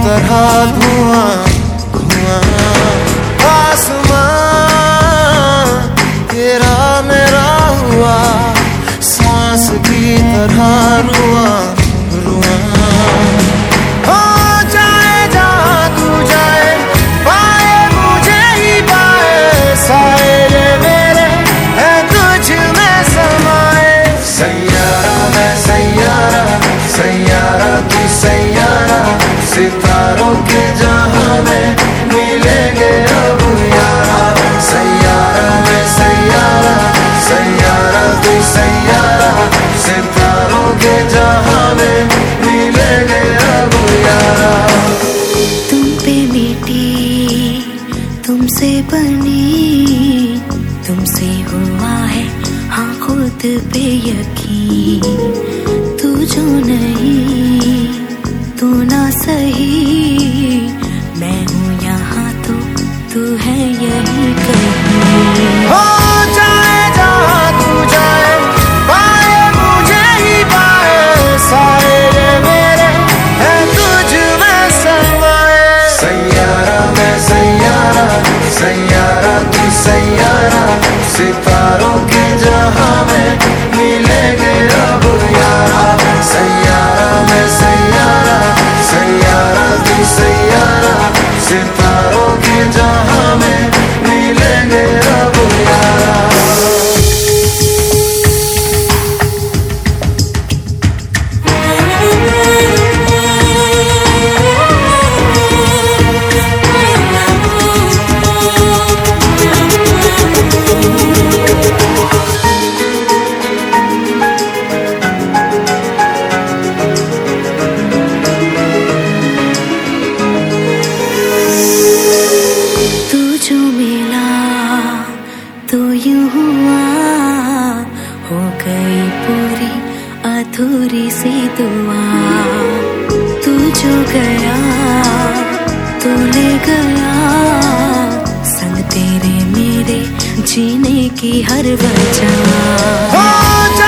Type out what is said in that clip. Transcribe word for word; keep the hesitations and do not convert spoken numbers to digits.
तरह धुआं धुआं। आसमां तेरा मेरा हुआ, सांस की तरह रुआं रुआं। हो जाए जहाँ तू जाए, पाए मुझे ही पाए, साए ये मेरे हैं तुझ में समाए। सैयारा मैं सैयारा, सैयारा तू सैयारा, सितारों के जहां में मिलेंगे अब यारा। सैयारा मैं सैयारा, सैयारा तू सैयारा, सितारों के जहां में मिलेंगे अब यारा। तुम पे मिटी, तुमसे बनी, तुमसे हुआ है हाँ खुद पे यकीन। तू जो नहीं तू ना सही, मैं हूँ यहाँ तो तू है यही कहीं। हो जाए जहाँ तू जाए, पाए मुझे ही पाए, साए ये मेरे हैं तुझ में समाए। सैयारा मैं सैयारा, सैयारा तू सैयारा, सितारों के जहां में मिलेंगे अब यारा। सैयारा मैं सैयारा, सैयारा तू सैयारा, सितारों के जहां में मिलेंगे अब यारा। तो यूं हुआ हो गई पूरी अधूरी सी दुआ। तू जो गया तो ले गया, संग तेरे मेरे जीने की हर वजह।